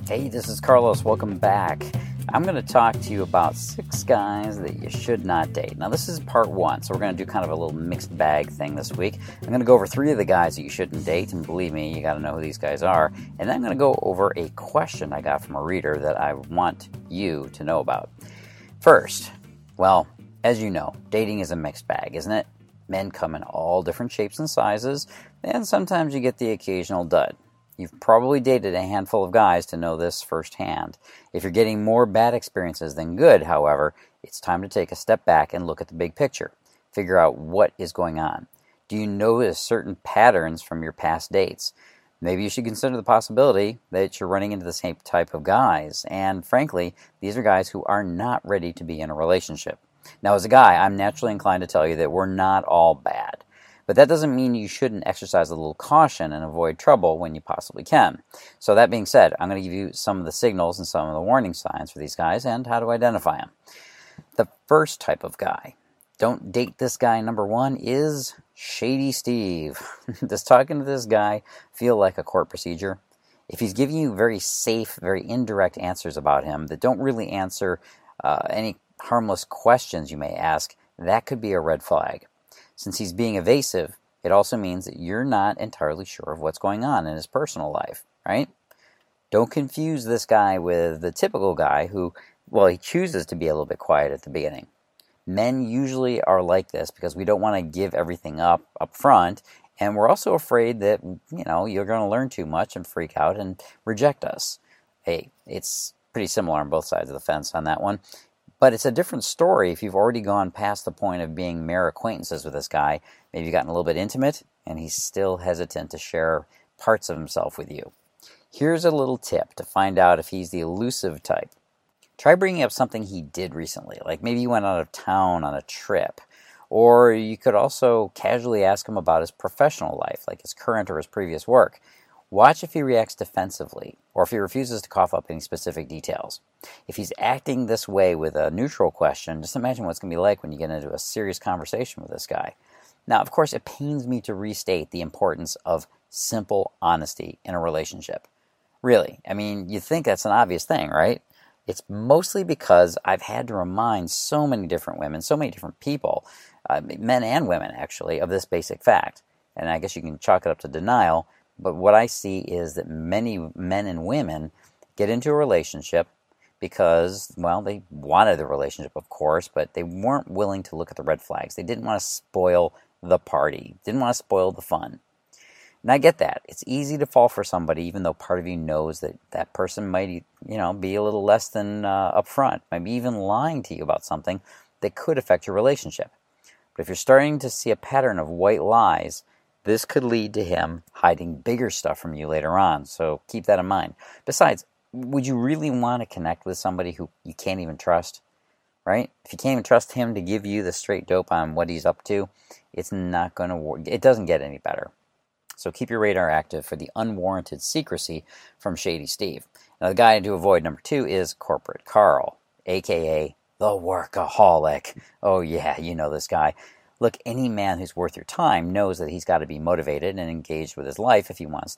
Hey, this is Carlos. Welcome back. I'm going to talk to you about 6 guys that you should not date. Now, this is part 1, so we're going to do kind of a little mixed bag thing this week. I'm going to go over 3 of the guys that you shouldn't date, and believe me, you got to know who these guys are. And then I'm going to go over a question I got from a reader that I want you to know about. First, well, as you know, dating is a mixed bag, isn't it? Men come in all different shapes and sizes, and sometimes you get the occasional dud. You've probably dated a handful of guys to know this firsthand. If you're getting more bad experiences than good, however, it's time to take a step back and look at the big picture. Figure out what is going on. Do you notice certain patterns from your past dates? Maybe you should consider the possibility that you're running into the same type of guys. And frankly, these are guys who are not ready to be in a relationship. Now, as a guy, I'm naturally inclined to tell you that we're not all bad. But that doesn't mean you shouldn't exercise a little caution and avoid trouble when you possibly can. So that being said, I'm going to give you some of the signals and some of the warning signs for these guys and how to identify them. The first type of guy, don't date this guy, number 1, is Shady Steve. Does talking to this guy feel like a court procedure? If he's giving you very safe, very indirect answers about him that don't really answer any harmless questions you may ask, that could be a red flag. Since he's being evasive, it also means that you're not entirely sure of what's going on in his personal life, right? Don't confuse this guy with the typical guy who, well, he chooses to be a little bit quiet at the beginning. Men usually are like this because we don't want to give everything up front, and we're also afraid that, you're going to learn too much and freak out and reject us. Hey, it's pretty similar on both sides of the fence on that one. But it's a different story if you've already gone past the point of being mere acquaintances with this guy. Maybe you've gotten a little bit intimate, and he's still hesitant to share parts of himself with you. Here's a little tip to find out if he's the elusive type. Try bringing up something he did recently, like maybe he went out of town on a trip. Or you could also casually ask him about his professional life, like his current or his previous work. Watch if he reacts defensively, or if he refuses to cough up any specific details. If he's acting this way with a neutral question, just imagine what it's going to be like when you get into a serious conversation with this guy. Now, of course, it pains me to restate the importance of simple honesty in a relationship. Really, you think that's an obvious thing, right? It's mostly because I've had to remind so many different women, so many different people, men and women actually, of this basic fact. And I guess you can chalk it up to denial. But what I see is that many men and women get into a relationship because, well, they wanted the relationship, of course, but they weren't willing to look at the red flags. They didn't want to spoil the party, didn't want to spoil the fun. And I get that. It's easy to fall for somebody, even though part of you knows that that person might, be a little less than upfront, maybe even lying to you about something that could affect your relationship. But if you're starting to see a pattern of white lies, this could lead to him hiding bigger stuff from you later on, so keep that in mind. Besides, would you really want to connect with somebody who you can't even trust, right? If you can't even trust him to give you the straight dope on what he's up to, it's not going to work. It doesn't get any better. So keep your radar active for the unwarranted secrecy from Shady Steve. Now, the guy to avoid, number 2, is Corporate Carl, a.k.a. the workaholic. Oh yeah, you know this guy. Look, any man who's worth your time knows that he's got to be motivated and engaged with his life if he wants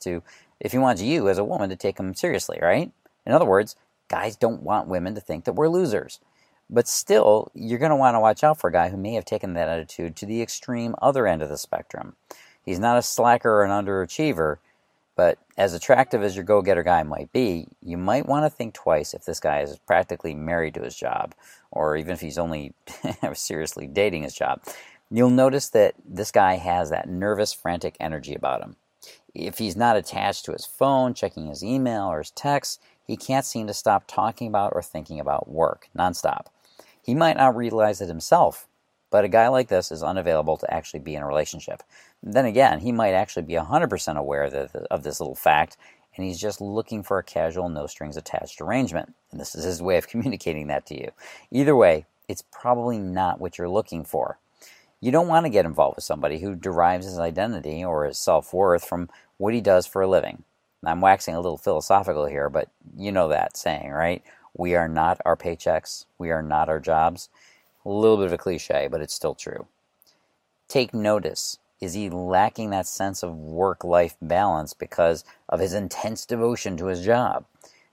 you as a woman to take him seriously, right? In other words, guys don't want women to think that we're losers. But still, you're going to want to watch out for a guy who may have taken that attitude to the extreme other end of the spectrum. He's not a slacker or an underachiever, but as attractive as your go-getter guy might be, you might want to think twice if this guy is practically married to his job, or even if he's only seriously dating his job. You'll notice that this guy has that nervous, frantic energy about him. If he's not attached to his phone, checking his email or his texts, he can't seem to stop talking about or thinking about work nonstop. He might not realize it himself, but a guy like this is unavailable to actually be in a relationship. Then again, he might actually be 100% aware of this little fact, and he's just looking for a casual, no-strings-attached arrangement. And this is his way of communicating that to you. Either way, it's probably not what you're looking for. You don't want to get involved with somebody who derives his identity or his self-worth from what he does for a living. I'm waxing a little philosophical here, but you know that saying, right? We are not our paychecks. We are not our jobs. A little bit of a cliche, but it's still true. Take notice. Is he lacking that sense of work-life balance because of his intense devotion to his job?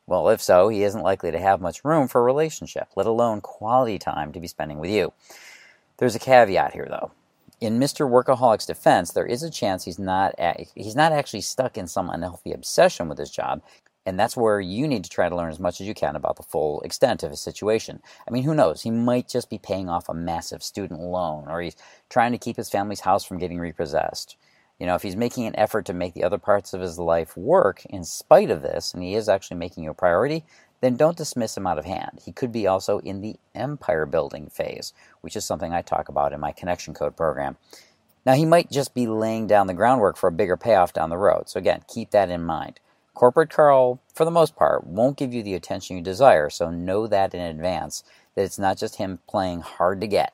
Well, if so, he isn't likely to have much room for a relationship, let alone quality time to be spending with you. There's a caveat here, though. In Mr. Workaholic's defense, there is a chance he's not actually stuck in some unhealthy obsession with his job, and that's where you need to try to learn as much as you can about the full extent of his situation. I mean, who knows? He might just be paying off a massive student loan, or he's trying to keep his family's house from getting repossessed. If he's making an effort to make the other parts of his life work in spite of this, and he is actually making you a priority, then don't dismiss him out of hand. He could be also in the empire building phase, which is something I talk about in my Connection Code program. Now, he might just be laying down the groundwork for a bigger payoff down the road. So again, keep that in mind. Corporate Carl, for the most part, won't give you the attention you desire, so know that in advance, that it's not just him playing hard to get.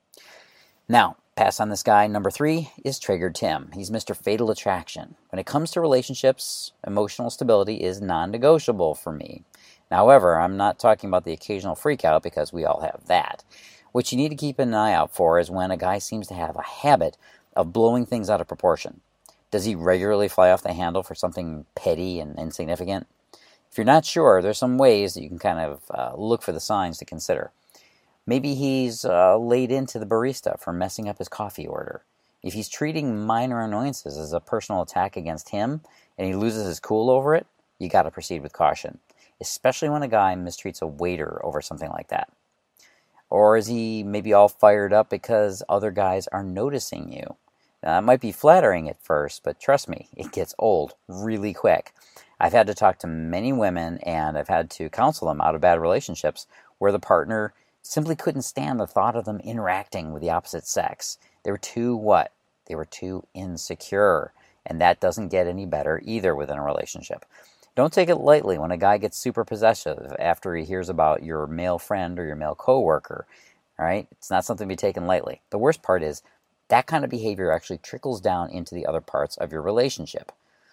Now, pass on this guy. Number 3 is Triggered Tim. He's Mr. Fatal Attraction. When it comes to relationships, emotional stability is non-negotiable for me. However, I'm not talking about the occasional freak out, because we all have that. What you need to keep an eye out for is when a guy seems to have a habit of blowing things out of proportion. Does he regularly fly off the handle for something petty and insignificant? If you're not sure, there's some ways that you can kind of look for the signs to consider. Maybe he's laid into the barista for messing up his coffee order. If he's treating minor annoyances as a personal attack against him and he loses his cool over it, you got to proceed with caution, especially when a guy mistreats a waiter over something like that. Or is he maybe all fired up because other guys are noticing you? Now, it might be flattering at first, but trust me, it gets old really quick. I've had to talk to many women, and I've had to counsel them out of bad relationships where the partner simply couldn't stand the thought of them interacting with the opposite sex. They were too what? They were too insecure, and that doesn't get any better either within a relationship. Don't take it lightly when a guy gets super possessive after he hears about your male friend or your male coworker. All right? It's not something to be taken lightly. The worst part is that kind of behavior actually trickles down into the other parts of your relationship.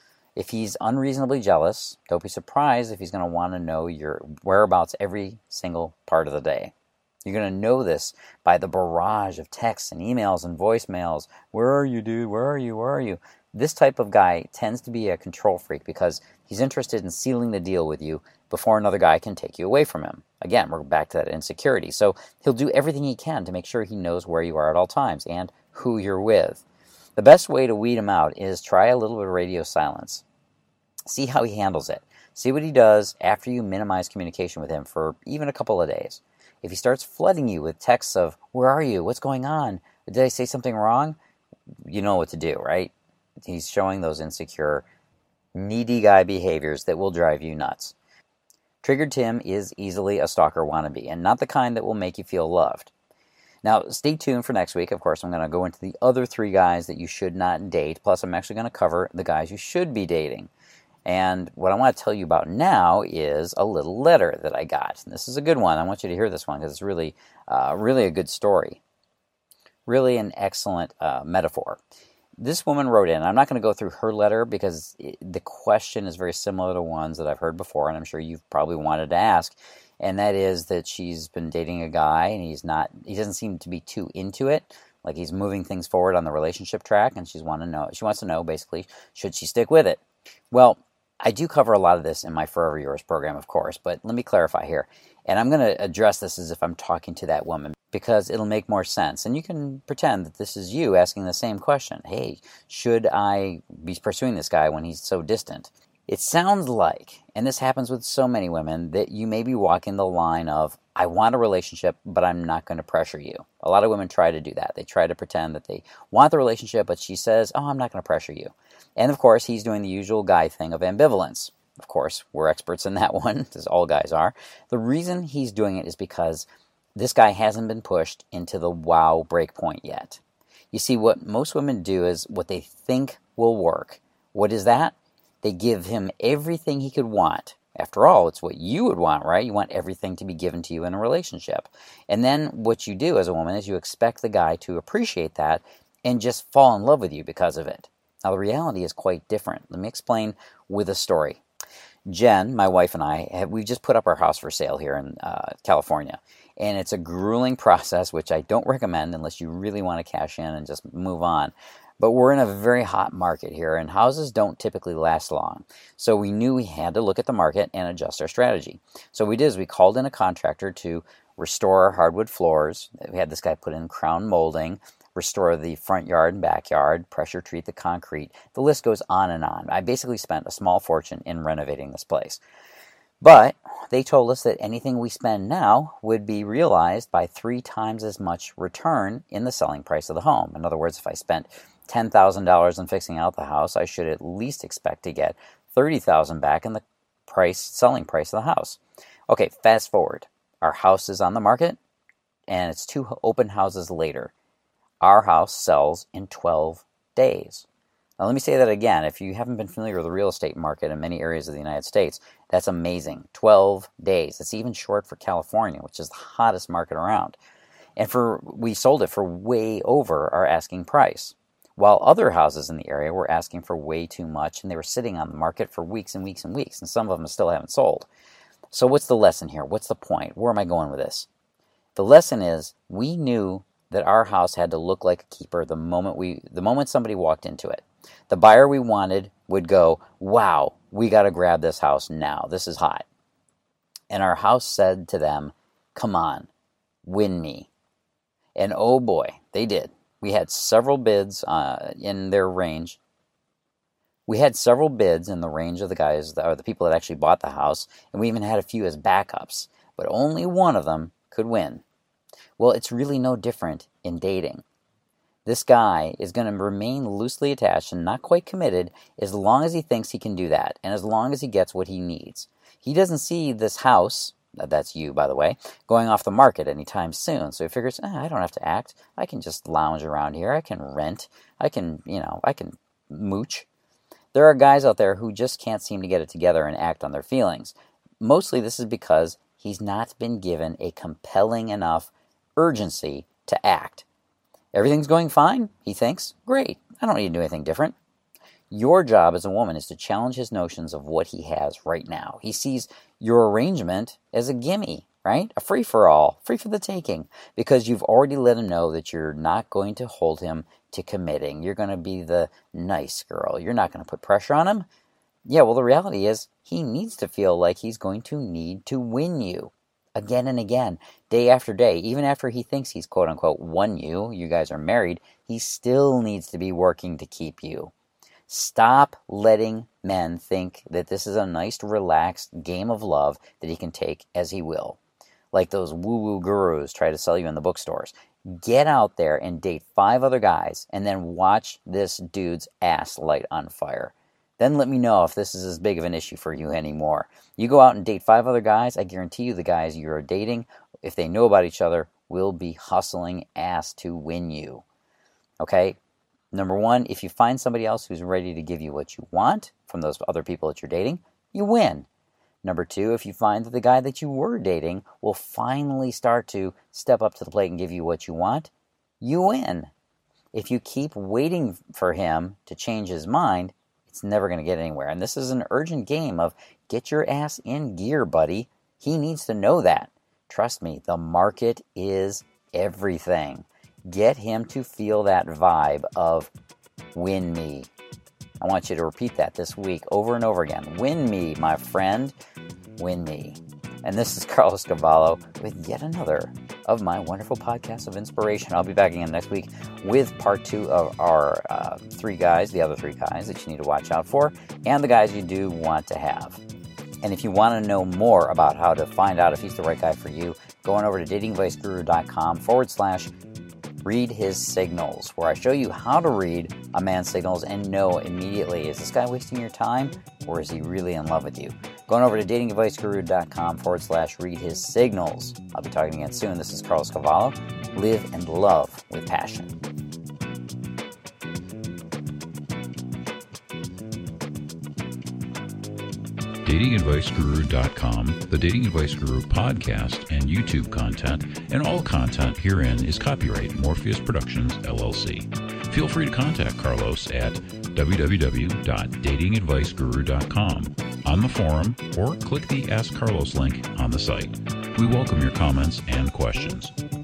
If he's unreasonably jealous, don't be surprised if he's going to want to know your whereabouts every single part of the day. You're going to know this by the barrage of texts and emails and voicemails. Where are you, dude? Where are you? Where are you? This type of guy tends to be a control freak because he's interested in sealing the deal with you before another guy can take you away from him. Again, we're back to that insecurity. So he'll do everything he can to make sure he knows where you are at all times and who you're with. The best way to weed him out is try a little bit of radio silence. See how he handles it. See what he does after you minimize communication with him for even a couple of days. If he starts flooding you with texts of, where are you? What's going on? Did I say something wrong? You know what to do, right? He's showing those insecure, needy guy behaviors that will drive you nuts. Triggered Tim is easily a stalker wannabe, and not the kind that will make you feel loved. Now, stay tuned for next week. Of course, I'm going to go into the other 3 guys that you should not date, plus I'm actually going to cover the guys you should be dating. And what I want to tell you about now is a little letter that I got. And this is a good one. I want you to hear this one because it's really a good story. Really an excellent metaphor. This woman wrote in. I'm not going to go through her letter because the question is very similar to ones that I've heard before, and I'm sure you've probably wanted to ask. And that is that she's been dating a guy, and he doesn't seem to be too into it. Like he's moving things forward on the relationship track, and she wants to know, basically, should she stick with it? Well, I do cover a lot of this in my Forever Yours program, of course, but let me clarify here. And I'm going to address this as if I'm talking to that woman because it'll make more sense. And you can pretend that this is you asking the same question. Hey, should I be pursuing this guy when he's so distant? It sounds like, and this happens with so many women, that you may be walking the line of, I want a relationship, but I'm not going to pressure you. A lot of women try to do that. They try to pretend that they want the relationship, but she says, I'm not going to pressure you. And of course, he's doing the usual guy thing of ambivalence. Of course, we're experts in that one, as all guys are. The reason he's doing it is because this guy hasn't been pushed into the wow breakpoint yet. You see, what most women do is what they think will work. What is that? They give him everything he could want. After all, it's what you would want, right? You want everything to be given to you in a relationship. And then what you do as a woman is you expect the guy to appreciate that and just fall in love with you because of it. Now, the reality is quite different. Let me explain with a story. Jen, my wife, and I, we've just put up our house for sale here in California. And it's a grueling process, which I don't recommend unless you really want to cash in and just move on. But we're in a very hot market here, and houses don't typically last long. So we knew we had to look at the market and adjust our strategy. So what we did is we called in a contractor to restore our hardwood floors. We had this guy put in crown molding, restore the front yard and backyard, pressure treat the concrete. The list goes on and on. I basically spent a small fortune in renovating this place. But they told us that anything we spend now would be realized by 3 times as much return in the selling price of the home. In other words, if I spent $10,000 in fixing out the house, I should at least expect to get $30,000 back in the selling price of the house. Okay, fast forward. Our house is on the market, and it's 2 open houses later. Our house sells in 12 days. Now, let me say that again. If you haven't been familiar with the real estate market in many areas of the United States, that's amazing. 12 days. It's even short for California, which is the hottest market around. And we sold it for way over our asking price, while other houses in the area were asking for way too much, and they were sitting on the market for weeks and weeks and weeks, and some of them still haven't sold. So what's the lesson here? What's the point? Where am I going with this? The lesson is we knew that our house had to look like a keeper the moment somebody walked into it. The buyer we wanted would go, wow, we got to grab this house now. This is hot. And our house said to them, come on, win me. And oh boy, they did. We had several bids in their range. We had several bids in the range of the guys, or the people that actually bought the house, and we even had a few as backups, but only one of them could win. Well, it's really no different in dating. This guy is going to remain loosely attached and not quite committed as long as he thinks he can do that, and as long as he gets what he needs. He doesn't see this house, that's you, by the way, going off the market anytime soon. So he figures, I don't have to act. I can just lounge around here. I can rent. I can mooch. There are guys out there who just can't seem to get it together and act on their feelings. Mostly this is because he's not been given a compelling enough urgency to act. Everything's going fine, he thinks. Great. I don't need to do anything different. Your job as a woman is to challenge his notions of what he has right now. He sees your arrangement as a gimme, right? A free-for-all, free for the taking, because you've already let him know that you're not going to hold him to committing. You're going to be the nice girl. You're not going to put pressure on him. Yeah, well, the reality is he needs to feel like he's going to need to win you again and again, day after day. Even after he thinks he's quote-unquote won you, you guys are married, he still needs to be working to keep you. Stop letting men think that this is a nice, relaxed game of love that he can take as he will. Like those woo-woo gurus try to sell you in the bookstores. Get out there and date 5 other guys and then watch this dude's ass light on fire. Then let me know if this is as big of an issue for you anymore. You go out and date 5 other guys, I guarantee you the guys you're dating, if they know about each other, will be hustling ass to win you. Okay? Number 1, if you find somebody else who's ready to give you what you want from those other people that you're dating, you win. Number 2, if you find that the guy that you were dating will finally start to step up to the plate and give you what you want, you win. If you keep waiting for him to change his mind, it's never going to get anywhere. And this is an urgent game of get your ass in gear, buddy. He needs to know that. Trust me, the market is everything. Get him to feel that vibe of win me. I want you to repeat that this week over and over again. Win me, my friend. Win me. And this is Carlos Cavallo with yet another of my wonderful podcasts of inspiration. I'll be back again next week with part 2 of our 3 guys, the other 3 guys that you need to watch out for, and the guys you do want to have. And if you want to know more about how to find out if he's the right guy for you, go on over to datingadviceguru.com/read his signals, where I show you how to read a man's signals and know immediately, is this guy wasting your time or is he really in love with you? Going over to datingadviceguru.com/read his signals. I'll be talking again soon. This is Carlos Cavallo. Live and love with passion. datingadviceguru.com, the Dating Advice Guru podcast and YouTube content, and all content herein is copyright Morpheus Productions, LLC. Feel free to contact Carlos at www.datingadviceguru.com, on the forum, or click the Ask Carlos link on the site. We welcome your comments and questions.